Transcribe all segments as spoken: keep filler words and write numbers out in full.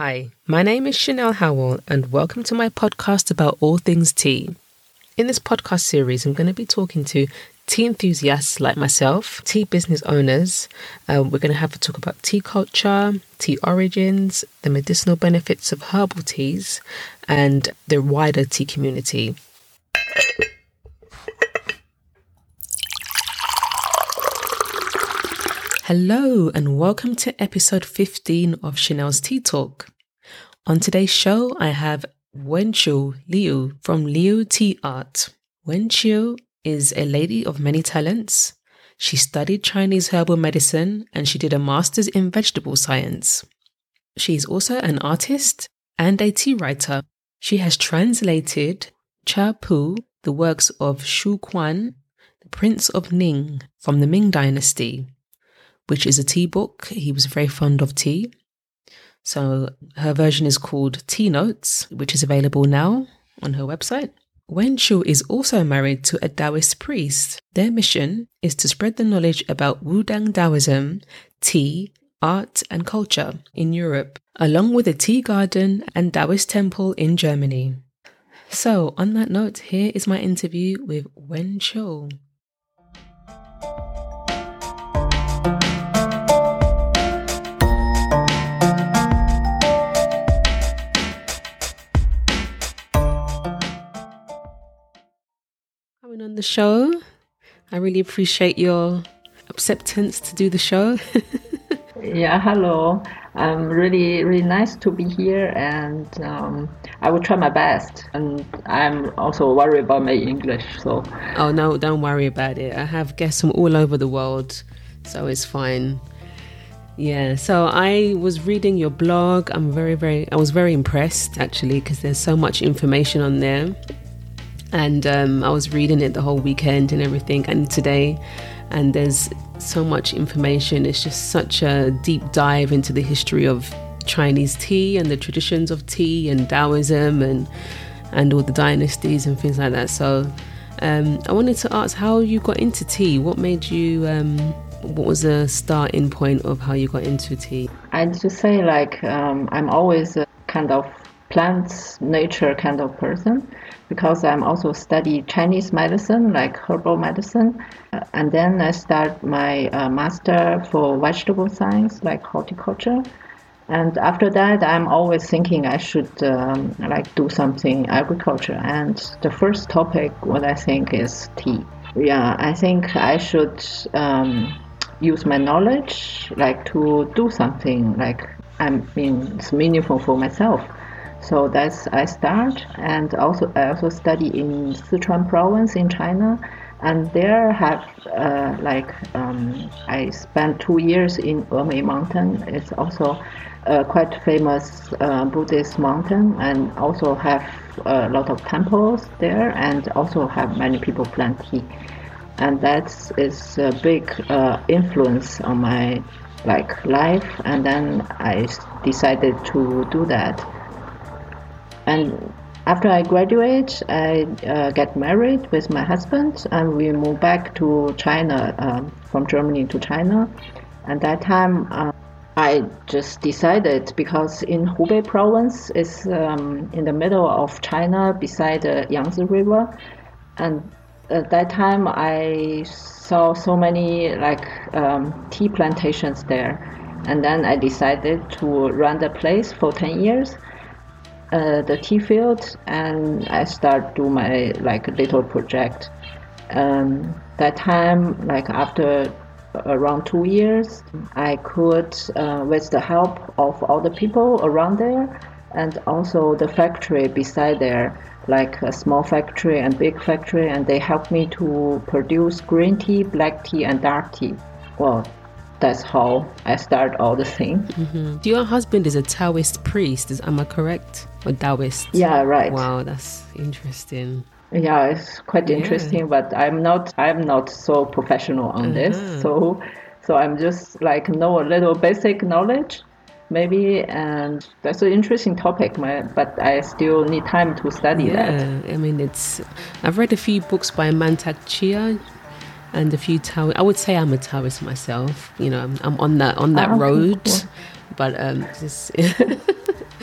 Hi, my name is Chanel Howell and welcome to my podcast about all things tea. In this podcast series, I'm going to be talking to tea enthusiasts like myself, tea business owners. Uh, we're going to have to talk about tea culture, tea origins, the medicinal benefits of herbal teas, and the wider tea community. Hello and welcome to episode fifteen of Chanel's Tea Talk. On today's show, I have Wenqiu Liu from Liu Tea Art. Wenqiu is a lady of many talents. She studied Chinese herbal medicine and she did a master's in vegetable science. She is also an artist and a tea writer. She has translated Cha Pu, the works of Xu Quan, the Prince of Ning from the Ming Dynasty, which is a tea book. He was very fond of tea. So her version is called Tea Notes, which is available now on her website. Wenqiu is also married to a Taoist priest. Their mission is to spread the knowledge about Wudang Taoism, tea, art and culture in Europe, along with a tea garden and Taoist temple in Germany. So on that note, here is my interview with Wenqiu. On the show. I really appreciate your acceptance to do the show. Yeah, hello. Um, really, really nice to be here, and um, I will try my best. And I'm also worried about my English, so. Oh no, don't worry about it. I have guests from all over the world, so it's fine. Yeah, so I was reading your blog. I'm very, very. I was very impressed actually because there's so much information on there. And um, I was reading it the whole weekend and everything, and today, and there's so much information. It's just such a deep dive into the history of Chinese tea and the traditions of tea and Taoism and and all the dynasties and things like that. So um, I wanted to ask how you got into tea. What made you, um, what was the starting point of how you got into tea? I'd just say like um, I'm always a kind of plants, nature kind of person, because I'm also study Chinese medicine, like herbal medicine. Uh, and then I start my uh, master for vegetable science, like horticulture. And after that, I'm always thinking I should um, like do something agriculture. And the first topic, what I think is tea. Yeah, I think I should um, use my knowledge, like to do something like, I mean, it's meaningful for myself. So that's I start, and also I also study in Sichuan province in China, and there have uh, like um, I spent two years in Emei Mountain. It's also a quite famous uh, Buddhist mountain, and also have a lot of temples there, and also have many people plant tea, and that is a big uh, influence on my like life. And then I decided to do that. And after I graduate, I uh, get married with my husband, and we moved back to China, um, from Germany to China. And that time, uh, I just decided, because in Hubei province is um, in the middle of China, beside the Yangtze River, and at that time I saw so many like um, tea plantations there, and then I decided to run the place for ten years. Uh, the tea field, and I start do my like little project. Um, that time, like after around two years, I could, uh, with the help of all the people around there, and also the factory beside there, like a small factory and big factory, and they helped me to produce green tea, black tea, and dark tea. Well, that's how I start all the things. Mm-hmm. Your husband is a Taoist priest, is, am I correct? Or Taoist? Yeah, right. Wow, that's interesting. Yeah, it's quite Yeah. interesting, but I'm not I'm not so professional on uh-huh. this. So so I'm just like know a little basic knowledge maybe, and that's an interesting topic, my, but I still need time to study yeah, that. I mean, it's I've read a few books by Mantak Chia and a few Tao. I would say I'm a Taoist myself. You know, I'm, I'm on that on that Ah, road, cool. but um, just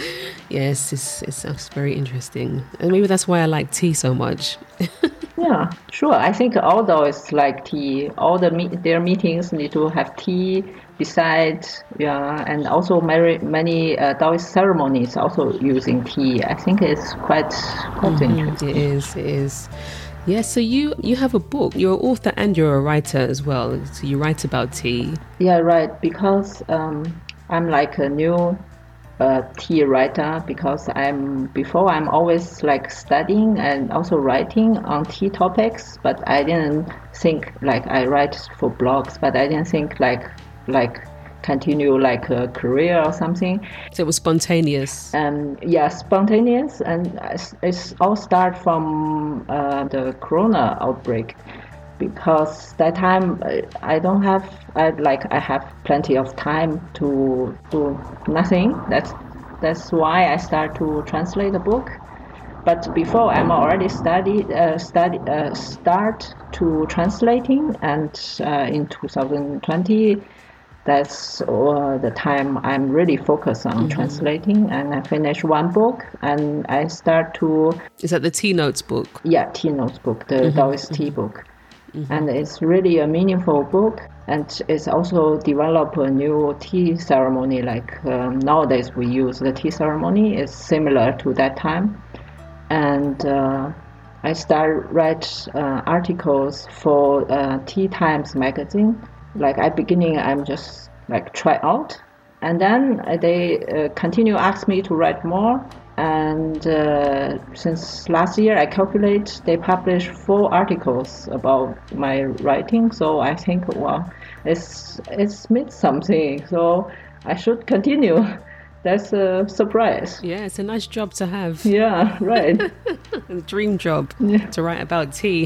Yes, it's, it's it's very interesting, and maybe that's why I like tea so much. Yeah, sure. I think all those like tea, all the meet, their meetings need to have tea beside, yeah, and also many many uh, Taoist ceremonies also using tea. I think it's quite quite Mm, interesting. it is, it is. Yeah, so you you have a book. You're an author and you're a writer as well. So you write about tea. Yeah, right. Because um, I'm like a new uh, tea writer because I'm before I'm always like studying and also writing on tea topics, but I didn't think like I write for blogs, but I didn't think like like continue like a career or something. So it was spontaneous. Um, yeah, spontaneous, and it's, it's all start from uh, the Corona outbreak, because that time uh, I don't have I like I have plenty of time to do nothing. That's that's why I start to translate the book. But before I'm already studied uh, study uh, start to translating, and uh, in two thousand twenty. That's uh, the time I'm really focused on mm-hmm. translating, and I finish one book, and I start to. Is that the Tea Notes book? Yeah, Tea Notes book, the mm-hmm. Taoist mm-hmm. tea book, mm-hmm. and it's really a meaningful book, and it's also develop a new tea ceremony. Like um, nowadays we use the tea ceremony is similar to that time, and uh, I start write uh, articles for uh, Tea Times magazine. Like at beginning, I'm just like try out, and then they uh, continue ask me to write more. And uh, since last year, I calculate they publish four articles about my writing. So I think, well, it's it's means something. So I should continue. That's a surprise. Yeah, it's a nice job to have. Yeah, right. A dream job yeah. to write about tea.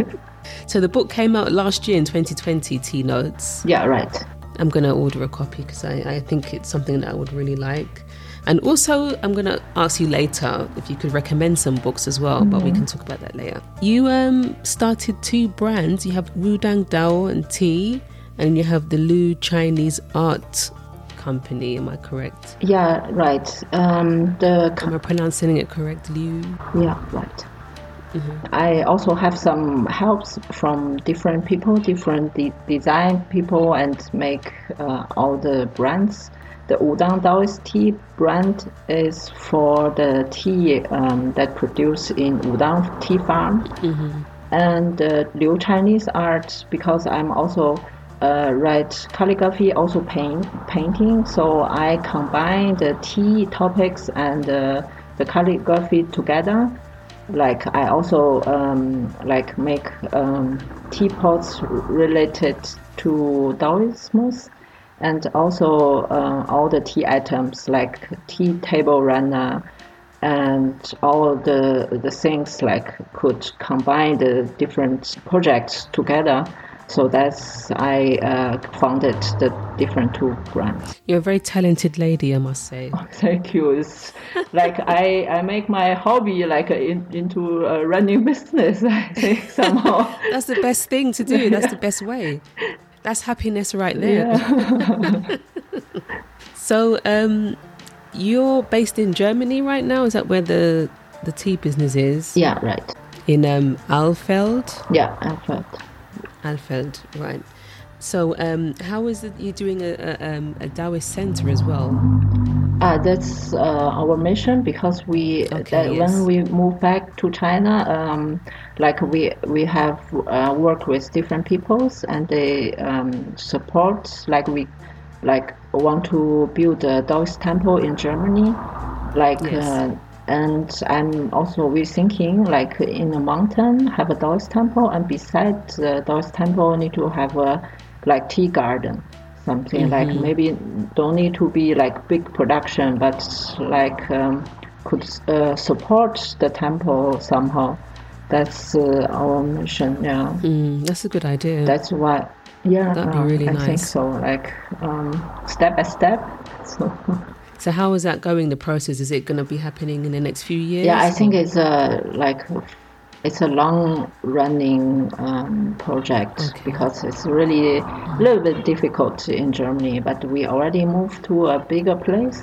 So the book came out last year in twenty twenty, Tea Notes. Yeah, right. I'm going to order a copy because I, I think it's something that I would really like. And also, I'm going to ask you later if you could recommend some books as well, mm-hmm. but we can talk about that later. You um, started two brands. You have Wudang Dao and Tea, and you have the Lu Chinese Art Company. Am I correct? Yeah, right. Um, the Am I pronouncing it correct, Liu? Yeah, right. Mm-hmm. I also have some helps from different people, different de- design people, and make uh, all the brands. The Wudang Daoist tea brand is for the tea um, that produced in Wudang tea farm. Mm-hmm. And the uh, Liu Chinese art, because I'm also uh, write calligraphy, also paint painting. So I combine the tea topics and uh, the calligraphy together. Like I also um, like make um, teapots related to Taoism, and also uh, all the tea items like tea table runner, and all the the things like could combine the different projects together. So that's I uh, founded the different two brands. You're a very talented lady, I must say. Oh, thank you. It's like I, I make my hobby like in, into a running business, I think, somehow. That's the best thing to do. That's the best way. That's happiness right there. Yeah. So um, you're based in Germany right now? Is that where the, the tea business is? Yeah, right. In um, Alfeld? Yeah, Alfeld. Alfeld, right. So um, how is it you're doing a, a, um, a Taoist center as well? Uh, that's uh, our mission, because we okay, that yes. when we move back to China, um, like we we have uh, worked with different peoples, and they um, support, like we like want to build a Taoist temple in Germany, like yes. uh, and I'm also we thinking like in a mountain have a Taoist temple, and beside the Taoist temple need to have a like tea garden. Something mm-hmm. like maybe don't need to be like big production, but like um, could uh, support the temple somehow. That's uh, our mission. Yeah, mm, that's a good idea. That's why. Yeah, that'd be uh, really I nice. I think so. Like um, step by step. So. So how is that going? The process, is it going to be happening in the next few years? Yeah, I think it's a like. It's a long-running um, project okay. because it's really a little bit difficult in Germany. But we already moved to a bigger place,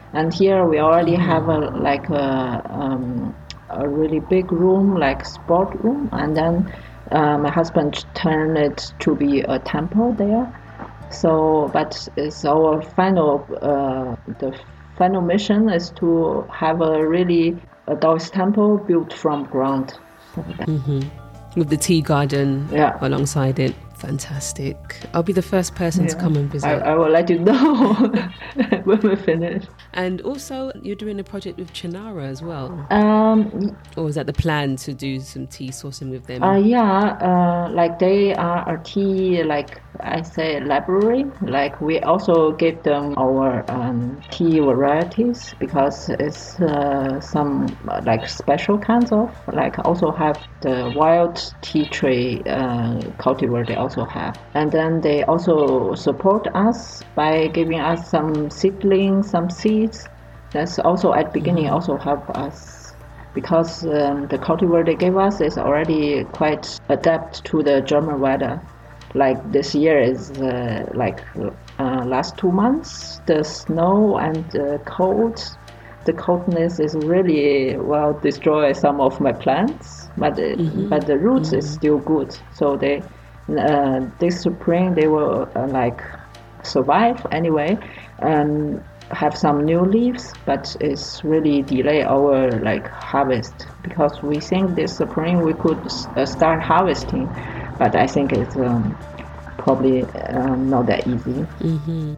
And here we already have a like a um, a really big room, like sport room, and then uh, my husband turned it to be a temple there. So, but it's our final uh, the final mission is to have a really a Taoist temple built from ground. Mm-hmm. With the tea garden yeah. alongside it. Fantastic. I'll be the first person yeah. to come and visit. I, I will let you know when we finish. And also, you're doing a project with Chinara as well. Um, or is that the plan to do some tea sourcing with them? Uh, yeah, uh, like they are a tea, like I say, library. Like we also give them our um, tea varieties because it's uh, some uh, like special kinds of, like also have the wild tea tree uh, cultivar they also have. And then they also support us by giving us some seedlings, some seeds. That's also at the beginning mm-hmm. also help us because um, the cultivar they gave us is already quite adapt to the German weather. Like this year is uh, like uh, last two months, the snow and the cold, the coldness is really well destroy some of my plants, but mm-hmm. but the roots mm-hmm. is still good. So they uh, this spring they will uh, like survive anyway and have some new leaves, but it's really delay our like harvest because we think this spring we could uh, start harvesting, but I think it's um, probably um, not that easy. Mm-hmm.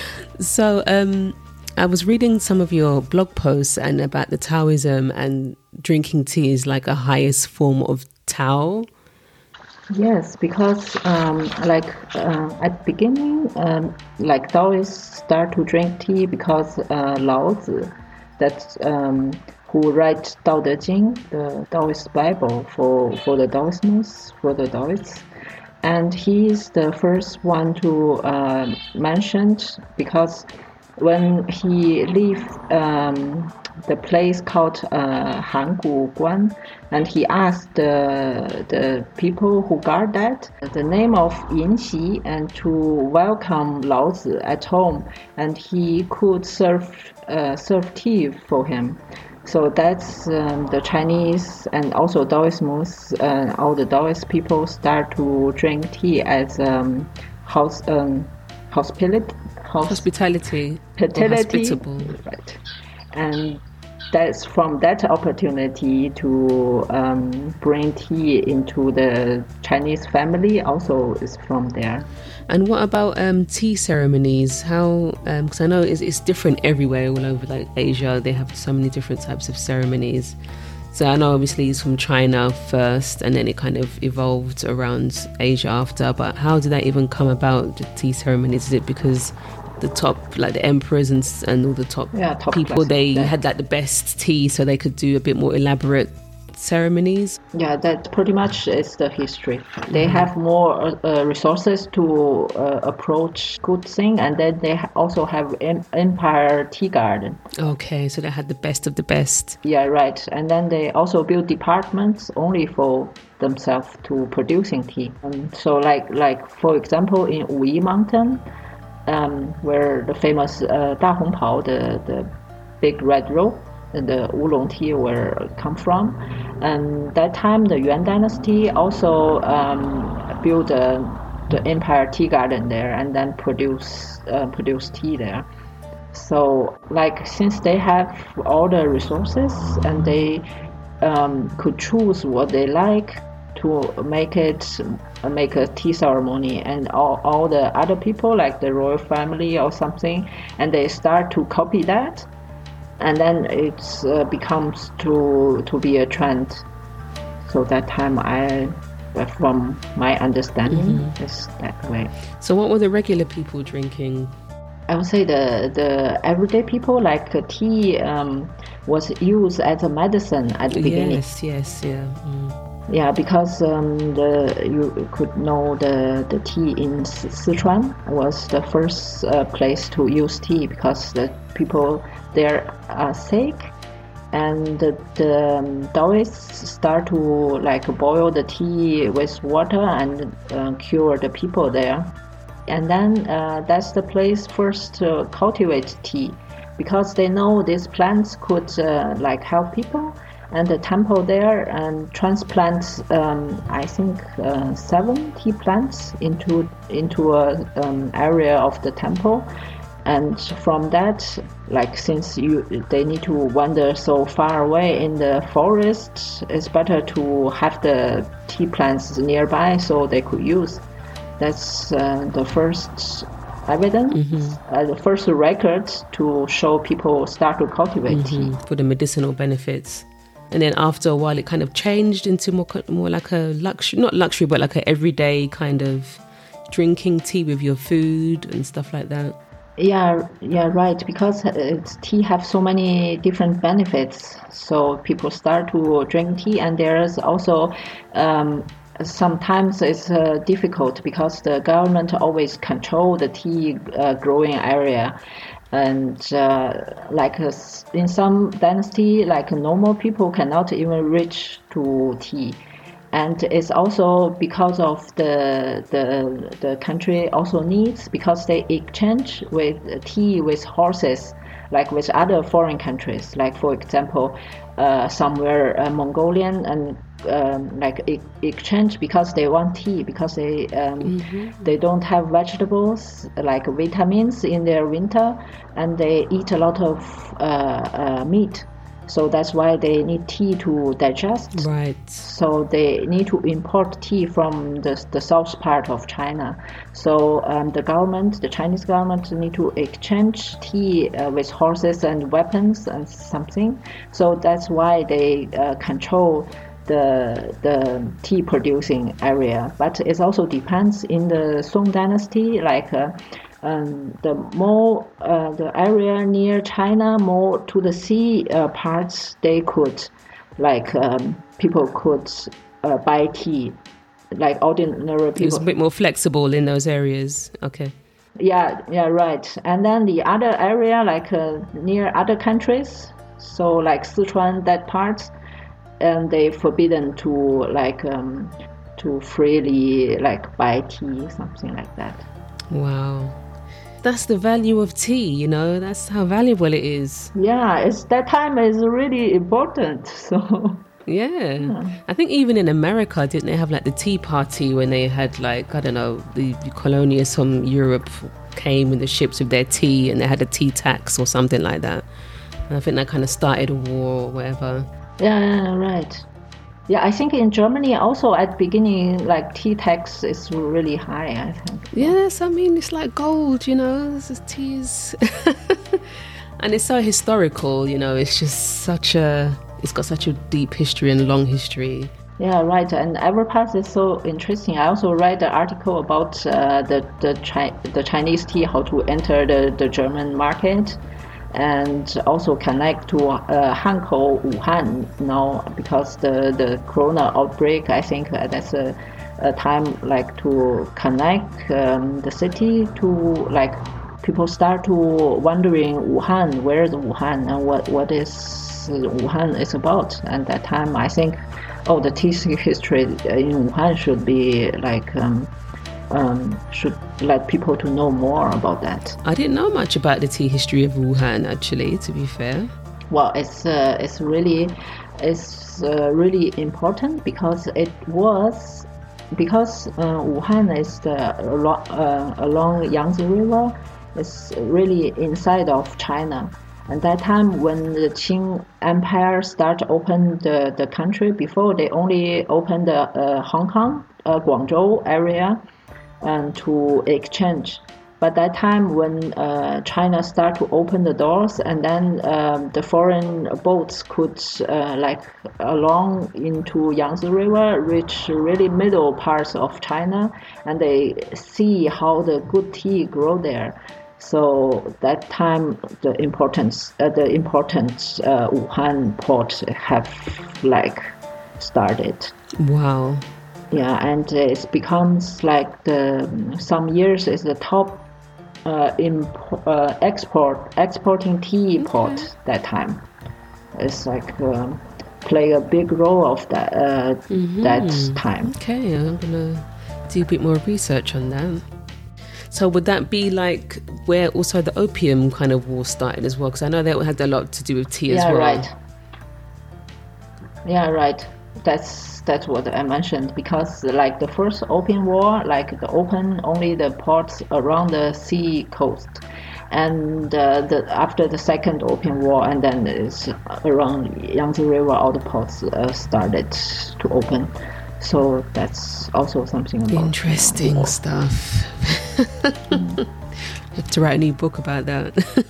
So um, I was reading some of your blog posts and about the Taoism and drinking tea is like a highest form of Tao. Yes, because um, like uh, at the beginning, um, like Taoists start to drink tea because uh, Lao Tzu, that um, who write Tao Te Ching, the Taoist Bible for for the Taoisms, for the Taoists, and he is the first one to uh, mention because when he left um, the place called uh, Hangu Guan, and he asked the the people who guard that the name of Yin Xi and to welcome Lao Tzu at home, and he could serve uh, serve tea for him. So that's um, the Chinese and also Taoisms and uh, all the Taoist people start to drink tea as um, house um, hospitality. Hospitality, hospitality, hospitable, right? And that's from that opportunity to um, bring tea into the Chinese family. Also, is from there. And what about um, tea ceremonies? How? Because um, I know it's, it's different everywhere, all over like Asia. They have so many different types of ceremonies. So I know obviously it's from China first, and then it kind of evolved around Asia after. But how did that even come about? The tea ceremonies? Is it because the top, like the emperors and and all the top, yeah, top people, class, they yeah. had like the best tea, so they could do a bit more elaborate ceremonies? Yeah, that pretty much is the history. They have more uh, resources to uh, approach good thing, and then they also have em- Empire Tea Garden. Okay, so they had the best of the best. Yeah, right. And then they also built departments only for themselves to producing tea. And so like like for example in Wuyi Mountain, um, where the famous uh, Da Hong Pao, the, the big red rope, and the oolong tea were come from. And that time the Yuan dynasty also um, built a, the Empire Tea Garden there and then produce uh, produce tea there. So like since they have all the resources and they um, could choose what they like to make it make a tea ceremony, and all, all the other people like the royal family or something, and they start to copy that. And then it uh, becomes to to be a trend. So that time, I, from my understanding, mm-hmm. is that way. So what were the regular people drinking? I would say the the everyday people, like uh, tea um, was used as a medicine at the beginning. Yes, yes, yeah. Mm. Yeah, because um, the you could know the, the tea in Sichuan was the first uh, place to use tea because the people there are sick, and the, the um, Taoists start to like boil the tea with water and uh, cure the people there, and then uh, that's the place first to cultivate tea. because they know these plants could uh, like help people. And the temple there and transplant, um, I think, uh, seven tea plants into into a um, area of the temple. And from that, like since you they need to wander so far away in the forest, it's better to have the tea plants nearby so they could use. That's uh, the first evidence, mm-hmm. uh, the first record to show people start to cultivate mm-hmm. tea for the medicinal benefits. And then after a while, it kind of changed into more more like a luxury, not luxury, but like an everyday kind of drinking tea with your food and stuff like that. Yeah, yeah, right. Because it's, tea have so many different benefits, so people start to drink tea, and there's also um, sometimes it's uh, difficult because the government always control the tea uh, growing area. And uh, like uh, in some dynasty, like normal people cannot even reach to tea. And it's also because of the the the country also needs, because they exchange with tea with horses, like with other foreign countries. Like for example, uh, somewhere uh, Mongolian and um, like e- exchange because they want tea, because they um, mm-hmm. they don't have vegetables like vitamins in their winter, and they eat a lot of uh, uh, meat. So that's why they need tea to digest. Right. So they need to import tea from the the south part of China. So um, the government, the Chinese government, need to exchange tea uh, with horses and weapons and something. So that's why they uh, control the the tea producing area. But it also depends in the Song Dynasty, like. Uh, Um, the more uh, the area near China, more to the sea uh, parts, they could, like um, people could uh, buy tea, like ordinary people. It's a bit more flexible in those areas. Okay. Yeah, yeah, right. And then the other area, like uh, near other countries, so like Sichuan, that part, and they forbidden to like um, to freely like buy tea, something like that. Wow. That's the value of tea, you know, that's how valuable it is. Yeah, it's that time is really important. So yeah. yeah. I think even in America, didn't they have like the tea party when they had like, I don't know, the, the colonials from Europe came in the ships with their tea and they had a tea tax or something like that. And I think that kind of started a war or whatever. Yeah, yeah, right. Yeah, I think in Germany also at the beginning, like tea tax is really high, I think. Yes, I mean, it's like gold, you know, this is tea is... and it's so historical, you know, it's just such a... It's got such a deep history and long history. Yeah, right. And every part is so interesting. I also read an article about uh, the, the, Chi- the Chinese tea, how to enter the, the German market. And also connect to uh, Hankou, Wuhan now, because the, the corona outbreak, I think uh, that's a, a time like to connect um, the city to like people start to wondering Wuhan, where is Wuhan and what, what is Wuhan is about. And that time I think, oh, the tea history in Wuhan should be like um, Um, should let people to know more about that. I didn't know much about the tea history of Wuhan, actually, to be fair. Well, it's uh, it's really it's uh, really important because it was because uh, Wuhan is the along, uh, along Yangtze River. It's really inside of China. And that time when the Qing Empire started open the, the country, before they only opened the uh, Hong Kong, uh, Guangzhou area. And to exchange. But that time when uh, China started to open the doors, and then um, the foreign boats could uh, like along into Yangtze River, reach really middle parts of China, and they see how the good tea grow there. So that time the importance, uh, the important uh, Wuhan port have like started. Wow. Yeah, and it becomes like the some years is the top uh, imp- uh, export exporting tea okay. port that time. It's like uh, play a big role of that uh, mm-hmm. that time. Okay, I'm gonna do a bit more research on that. So would that be like where also the opium kind of war started as well? Because I know that had a lot to do with tea yeah, as well. Right. Yeah, right. That's that's what I mentioned, because like the first opium war, like the open only the ports around the sea coast, and uh, the after the second opium war, and then it's around Yangtze River, all the ports uh, started to open. So that's also something about interesting uh, stuff. mm. You have to write a new book about that.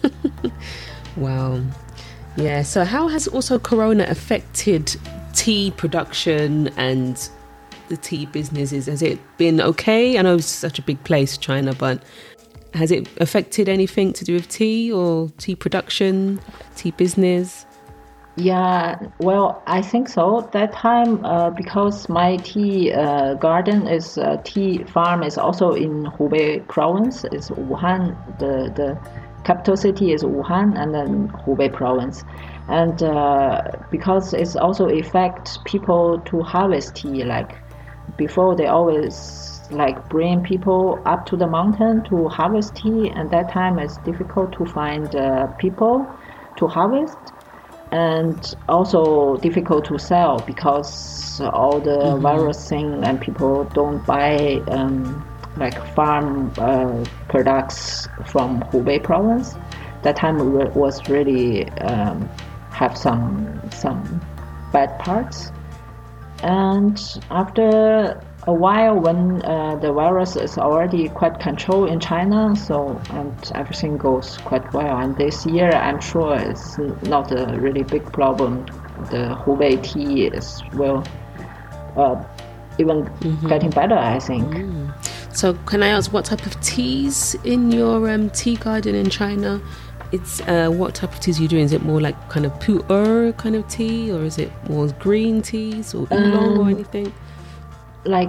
Wow. Yeah, so how has also Corona affected tea production and the tea businesses? Has it been okay? I know it's such a big place, China, but has it affected anything to do with tea or tea production, tea business? Yeah, well, I think so. That time, uh, because my tea uh, garden is uh, tea farm is also in Hubei province. It's Wuhan. The the capital city is Wuhan, and then Hubei province. And uh, because it's also affect people to harvest tea. Like before, they always like bring people up to the mountain to harvest tea, and that time it's difficult to find uh, people to harvest. And also difficult to sell because all the mm-hmm. virus thing, and people don't buy um, like farm uh, products from Hubei province. That time was really um, have some some bad parts. And after a while, when uh, the virus is already quite controlled in China, so and everything goes quite well. And this year, I'm sure it's not a really big problem. The Hubei tea is well, uh, even mm-hmm. getting better, I think. Mm. So, can I ask what type of teas in your um, tea garden in China? It's uh, what type of teas are you doing? Is it more like kind of pu'er kind of tea, or is it more green teas or oolong um, or anything? Like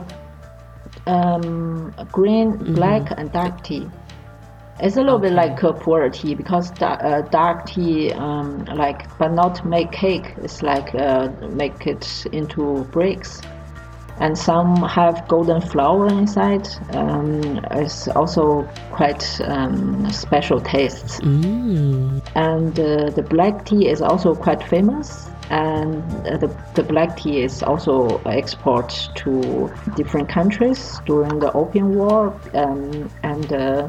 um, green, mm-hmm. black, and dark tea. It's a little okay. bit like a pu'er tea, because da- uh, dark tea, um, like, but not make cake. It's like uh, make it into bricks. And some have golden flower inside. Um, it's also quite um, special tastes. Mm. And uh, the black tea is also quite famous. And uh, the, the black tea is also exported to different countries during the Opium War. Um, and uh,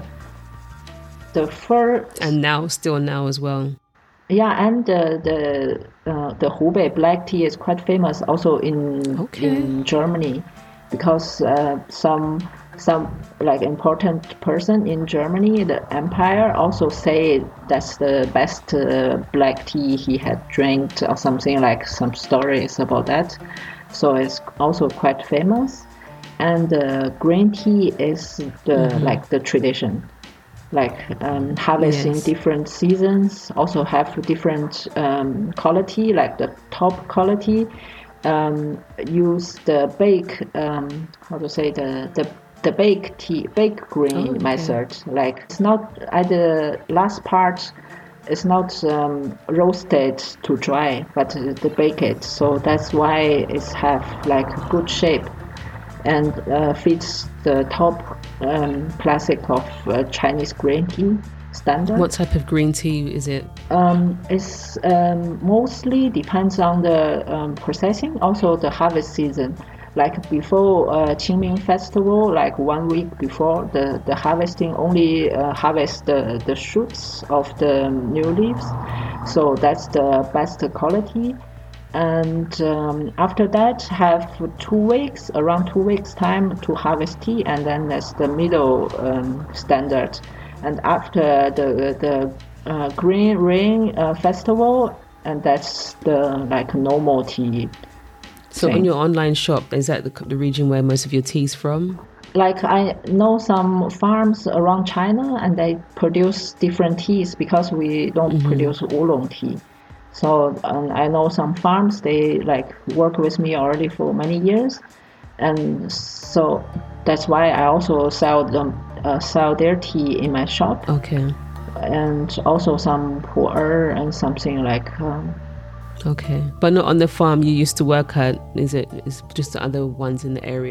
the first... And now, still now as well. Yeah, and uh, the uh, the Hubei black tea is quite famous also in okay. in Germany, because uh, some some like important person in Germany, the empire, also say that's the best uh, black tea he had drank, or something, like some stories about that. So it's also quite famous. And uh, green tea is the mm-hmm. like the tradition. Like um, harvesting yes. different seasons, also have different um, quality, like the top quality. Um, use the bake, um, how to say, the, the, the bake tea, bake green oh, okay. method. Like it's not at the last part, it's not um, roasted to dry, but the bake it. So that's why it's have like good shape and uh, fits the top um, classic of uh, Chinese green tea standard. What type of green tea is it? Um, it's um, mostly depends on the um, processing, also the harvest season. Like before uh, Qingming festival, like one week before the, the harvesting, only uh, harvest the, the shoots of the new leaves. So that's the best quality. And um, after that, have two weeks, around two weeks time to harvest tea, and then that's the middle um, standard. And after the the uh, Green Rain uh, festival, and that's the like normal tea. So thing. On your online shop, is that the, the region where most of your tea's from? Like I know some farms around China, and they produce different teas because we don't mm-hmm. produce oolong tea. So um, I know some farms, they like work with me already for many years, and so that's why I also sell them, uh, sell their tea in my shop. Okay. And also some pu'er and something like. Um, okay, but not on the farm you used to work at. Is it? Is just the other ones in the area?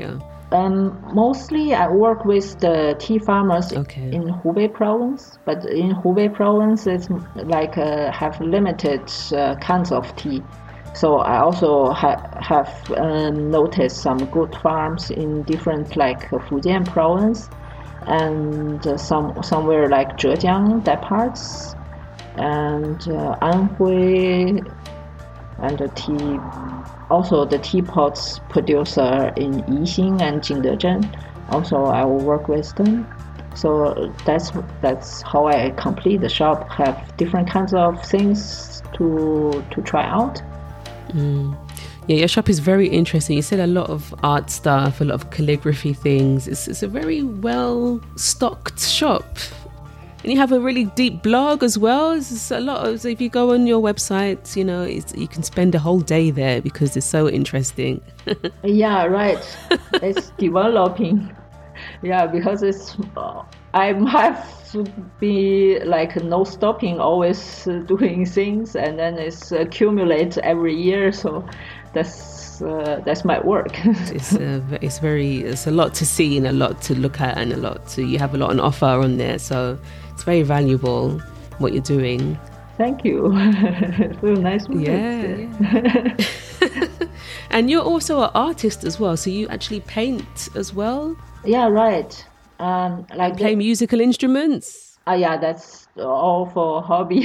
Um, mostly I work with the tea farmers Okay. in Hubei province, but in Hubei province it's like uh, have limited uh, kinds of tea. So I also ha- have um, noticed some good farms in different like uh, Fujian province and uh, some somewhere like Zhejiang that parts and uh, Anhui and the tea also the teapots producer in Yixing and Jingdezhen. Also I will work with them. So that's that's how I complete the shop. Have different kinds of things to to try out. Mm. Yeah, your shop is very interesting. You said a lot of art stuff, a lot of calligraphy things. It's, it's a very well stocked shop. And you have a really deep blog as well. It's a lot of, so if you go on your website, you know, it's, you can spend a whole day there because it's so interesting. Yeah, right. It's developing. Yeah, because it's uh, I have to be like no stopping, always doing things, and then it's accumulates every year. So that's uh, that's my work. it's uh, it's very it's a lot to see and a lot to look at and a lot to you have a lot on offer on there. So it's very valuable what you're doing. Thank you. Feel nice words. Yeah. yeah. And you're also an artist as well, so you actually paint as well? Yeah, right. Um, like you play the, musical instruments? Uh, yeah, that's all for hobby.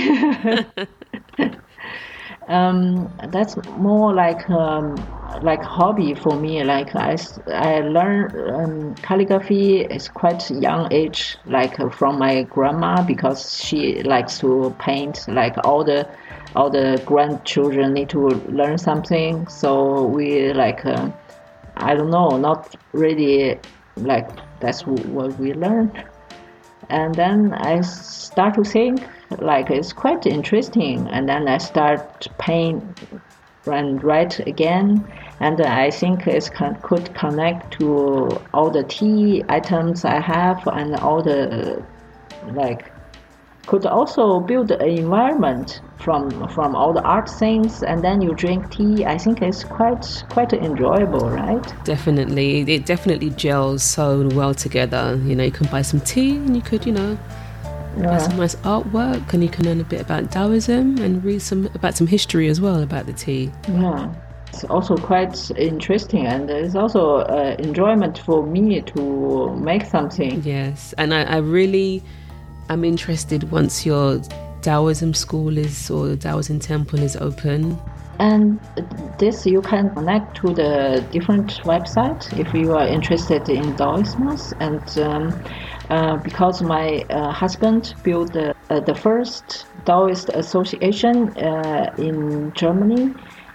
um, that's more like um, like hobby for me. Like I, I learned um, calligraphy is quite young age, like uh, from my grandma, because she likes to paint. Like all the all the grandchildren need to learn something. So we like uh, I don't know, not really like that's what we learned. And then I start to think like it's quite interesting, and then I start paint and write again, and I think it could connect to all the tea items I have and all the like could also build an environment from from all the art things, and then you drink tea. I think it's quite quite enjoyable, right? Definitely, it definitely gels so well together. You know, you can buy some tea and you could, you know, yeah. buy some nice artwork, and you can learn a bit about Taoism and read some about some history as well about the tea. Yeah. It's also quite interesting, and it's also uh, enjoyment for me to make something. Yes, and I, I really am interested once your Taoism school is or Taoism temple is open. And this you can connect to the different website if you are interested in Taoism. And um, uh, because my uh, husband built the, uh, the first Taoist association uh, in Germany,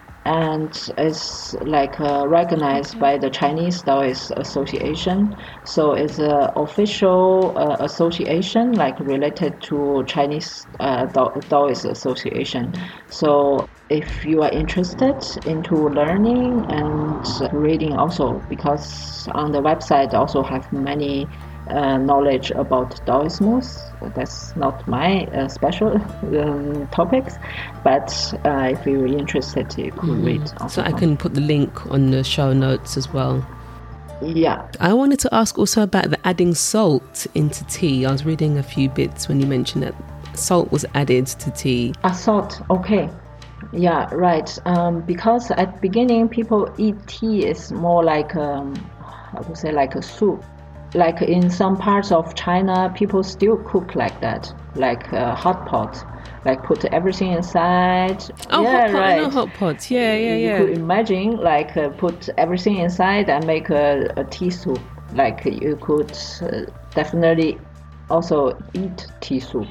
and it's like uh, recognized by the Chinese Taoist Association. So it's an official uh, association, like related to Chinese uh, Taoist Association. So if you are interested into learning and reading also, because on the website also have many uh, knowledge about Taoism. That's not my uh, special um, topics, but uh, if you're interested, you could mm-hmm. read. So I can put the link on the show notes as well. Yeah. I wanted to ask also about the adding salt into tea. I was reading a few bits when you mentioned that salt was added to tea. Ah, salt, okay. Yeah, right. Um, because at the beginning, people eat tea is more like, um, how to say, like a soup. Like in some parts of China, people still cook like that, like a hot pot, like put everything inside. Oh, yeah, hot pot, right. No hot pot. Yeah, yeah, yeah. You could imagine like uh, put everything inside and make a, a tea soup. Like you could uh, definitely also eat tea soup.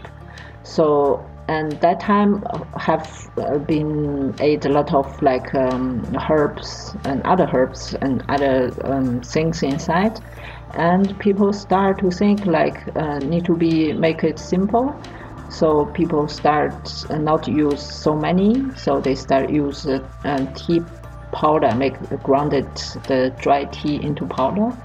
So and that time have been ate a lot of like um, herbs and other herbs and other um, things inside. And people start to think like uh, need to be make it simple, so people start uh, not use so many, so they start use uh, uh, tea powder, make grounded the dry tea into powder.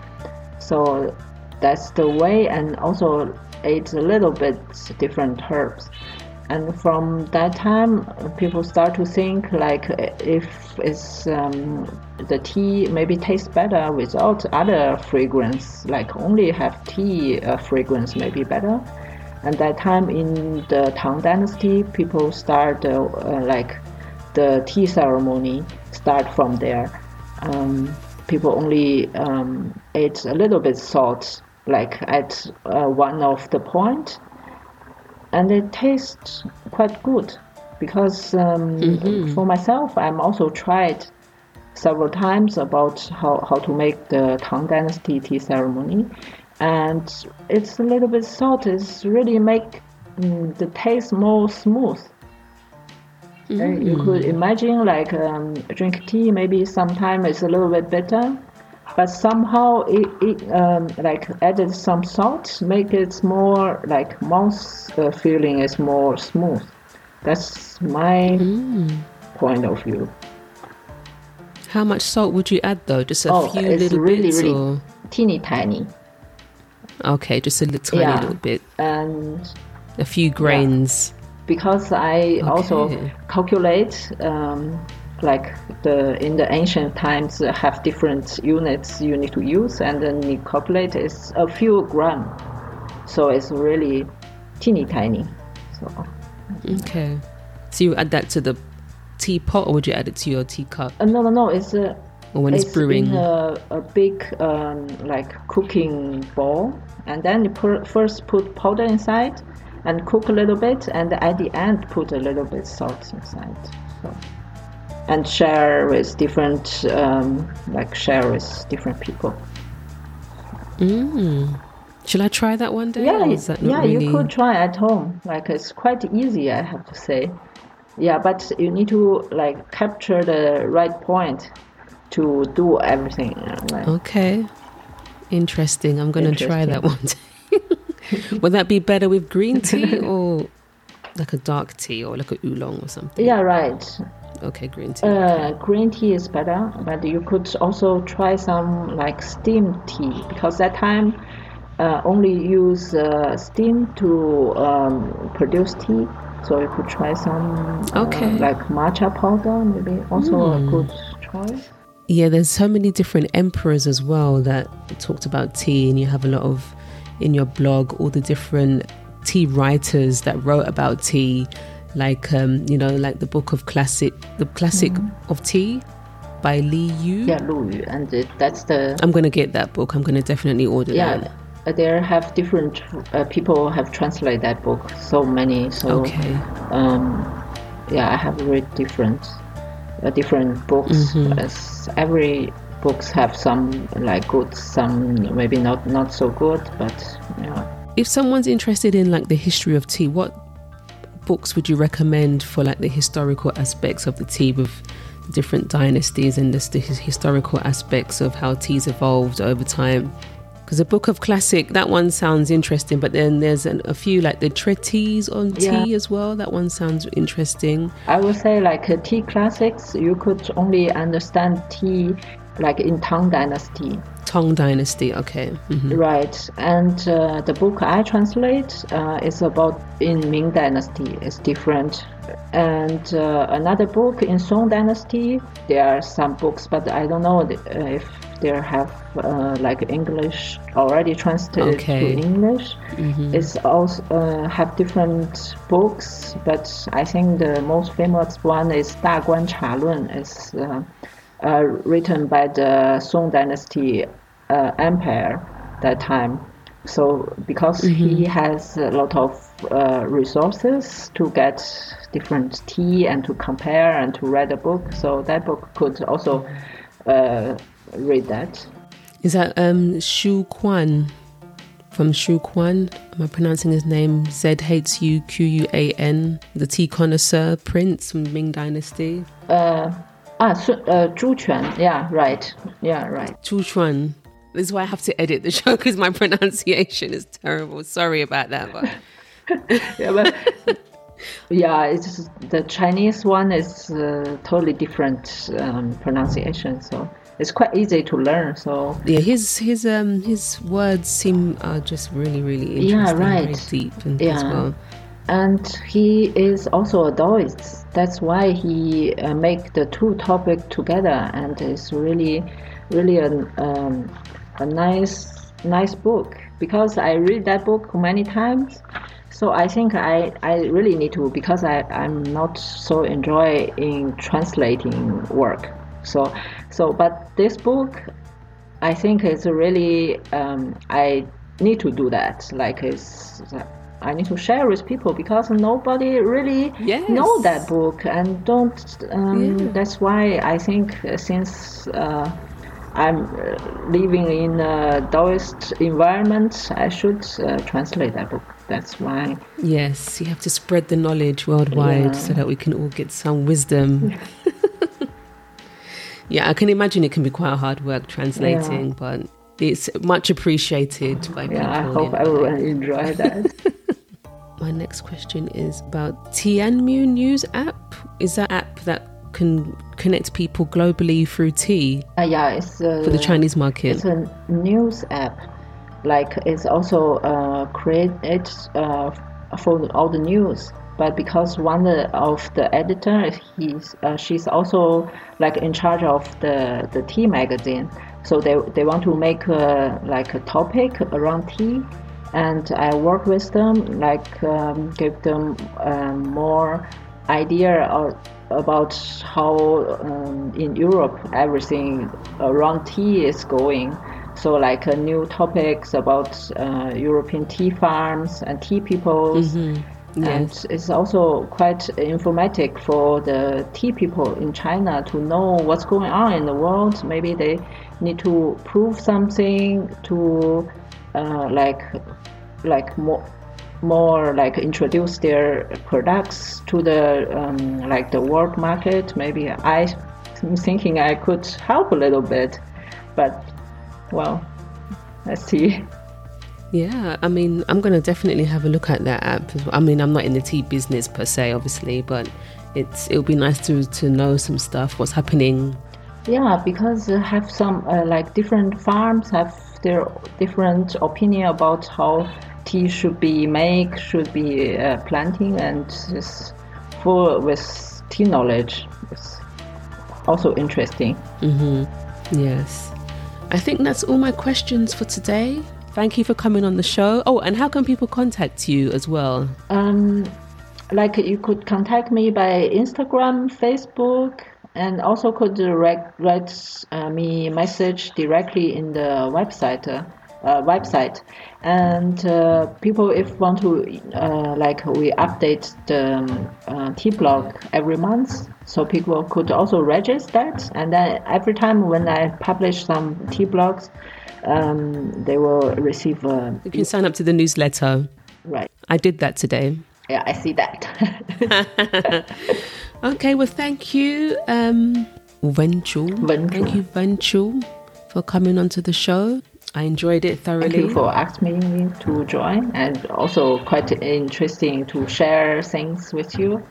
So that's the way, and also ate a little bit different herbs. And from that time, people start to think like if it's um, the tea maybe tastes better without other fragrance, like only have tea uh, fragrance maybe better. And that time in the Tang Dynasty, people start uh, uh, like the tea ceremony start from there. Um, people only um, ate a little bit salt, like at uh, one of the point. And it tastes quite good because um, mm-hmm. for myself, I'm also tried several times about how, how to make the Tang Dynasty tea ceremony, and it's a little bit salt. It's really make um, the taste more smooth. Mm-hmm. And you could imagine like um, drink tea. Maybe sometimes it's a little bit bitter. But somehow it, it um, like added some salt, make it more like mouth uh, feeling is more smooth. That's my mm. point of view. How much salt would you add though? Just a oh, few it's little really, bits, really or teeny tiny. Okay, just a little tiny yeah. little bit, and a few grains. Yeah. Because I okay. also calculate. Um, like the in the ancient times uh, have different units you need to use, and then you calculate it's a few gram, so it's really teeny tiny. So okay, so you add that to the teapot, or would you add it to your teacup? Uh, no, no, no. It's uh, or when it's, it's brewing, in a, a big um, like cooking bowl, and then you put, first put powder inside, and cook a little bit, and at the end put a little bit salt inside. So. And share with different, um, like share with different people. Mm. Shall I try that one day? Yeah, is that not yeah, really... you could try at home. Like it's quite easy, I have to say. Yeah, but you need to like capture the right point to do everything. You know, like. Okay, interesting. I'm gonna try that one day. Would that be better with green tea or like a dark tea or like a oolong or something? Yeah, right. Okay, green tea. Uh, green tea is better, but you could also try some like steamed tea, because that time uh, only use uh, steam to um, produce tea. So you could try some okay. uh, like matcha powder, maybe also mm. a good choice. Yeah, there's so many different emperors as well that talked about tea, and you have a lot of in your blog all the different tea writers that wrote about tea. Like um, you know, like the book of classic, the classic mm-hmm. of tea by Li Yu. Yeah, Lu Yu, and it, that's the. I'm gonna get that book. I'm gonna definitely order yeah, that. Yeah, there have different uh, people have translated that book. So many. So okay. Um, yeah, I have read different, uh, different books. Mm-hmm. As every books have some like good, some maybe not not so good, but yeah. If someone's interested in like the history of tea, what books would you recommend for like the historical aspects of the tea with different dynasties and the, the historical aspects of how tea's evolved over time? Because the book of classic, that one sounds interesting, but then there's an, a few like the treatise on yeah. tea as well. That one sounds interesting. I would say like uh, tea classics, you could only understand tea like in Tang Dynasty. Tang Dynasty, okay. Mm-hmm. Right, and uh, the book I translate uh, is about in Ming Dynasty. It's different. And uh, another book in Song Dynasty, there are some books, but I don't know if they have uh, like English already translated okay. to English. Mm-hmm. It's also uh, have different books, but I think the most famous one is 大观察论. It's uh, uh, written by the Song Dynasty uh, Empire that time. So because mm-hmm. he has a lot of uh, resources to get different tea and to compare and to read a book, so that book could also uh, read that. Is that um, Xu Quan? From Xu Quan? Am I pronouncing his name? Z H U Q U A N, the tea connoisseur prince from Ming Dynasty? Uh, ah, so, uh, Zhu Quan. Yeah, right. Yeah, right. Zhu Quan. This is why I have to edit the show because my pronunciation is terrible. Sorry about that. But yeah, but yeah, it's the Chinese one is uh, totally different um, pronunciation, so it's quite easy to learn. So yeah, his his um his words seem are just really really interesting, yeah, right. very deep and yeah. as well. and he is also a Taoist. That's why he uh, make the two topic together, and it's really, really a um, a nice nice book. Because I read that book many times, so I think I, I really need to, because I I'm not so enjoy in translating work. So so but this book, I think it's really um, I need to do that. Like it's. I need to share with people because nobody really yes. know that book and don't. Um, yeah. That's why I think since uh, I'm living in a Taoist environment, I should uh, translate that book. That's why. Yes, you have to spread the knowledge worldwide yeah. so that we can all get some wisdom. Yeah, I can imagine it can be quite hard work translating, yeah. but it's much appreciated by people. Yeah, I hope everyone enjoy that. My next question is about Tianmu News app. Is that app that can connect people globally through tea? Uh, yeah, it's uh, for the Chinese market. It's a news app. Like it's also uh, created uh, for all the news. But because one of the editor, he's uh, she's also like in charge of the the tea magazine. So they they want to make a, like a topic around tea. And I work with them, like um, give them um, more idea of, about how um, in Europe everything around tea is going. So like uh, new topics about uh, European tea farms and tea peoples. Mm-hmm. Yes. And it's also quite informative for the tea people in China to know what's going on in the world. Maybe they need to prove something to uh, like like more more like introduce their products to the um, like the world market. Maybe I'm thinking I could help a little bit, but well, let's see. Yeah, I mean, I'm going to definitely have a look at that app. I mean, I'm not in the tea business per se, obviously, but it's it'll be nice to, to know some stuff, what's happening. Yeah, because uh, have some uh, like different farms have their different opinion about how tea should be made, should be uh, planting, and it's full with tea knowledge. It's also interesting. Mm-hmm. Yes. I think that's all my questions for today. Thank you for coming on the show. Oh, and how can people contact you as well? Um, like you could contact me by Instagram, Facebook, and also could direct, write uh, me message directly in the website. Uh, uh, website, and uh, people if want to uh, like we update the um, uh, tea blog every month, so people could also register that, and then every time when I publish some tea blogs, um, they will receive. A, you can sign up to the newsletter. Right. I did that today. Yeah, I see that. Okay, well, thank you, um, Wen Chu. Thank you, Wen Chu, for coming onto the show. I enjoyed it thoroughly. Thank you for asking me to join, and also quite interesting to share things with you.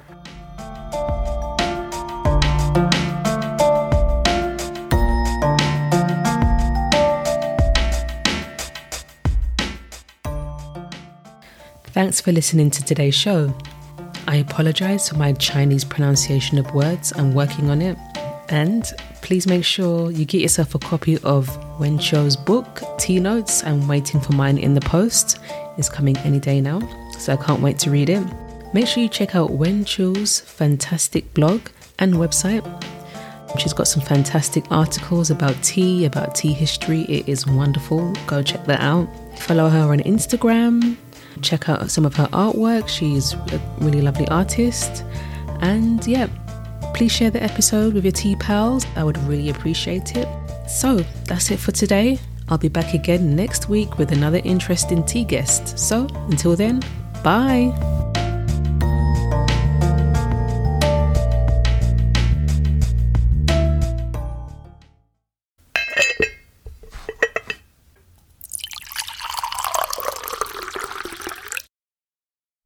Thanks for listening to today's show. I apologize for my Chinese pronunciation of words. I'm working on it. And please make sure you get yourself a copy of Wen Chu's book, Tea Notes. I'm waiting for mine in the post. It's coming any day now, so I can't wait to read it. Make sure you check out Wen Chu's fantastic blog and website. She's got some fantastic articles about tea, about tea history. It is wonderful. Go check that out. Follow her on Instagram. Check out some of her artwork. She's a really lovely artist. And yeah, please share the episode with your tea pals. I would really appreciate it. So that's it for today. I'll be back again next week with another interesting tea guest. So until then, bye.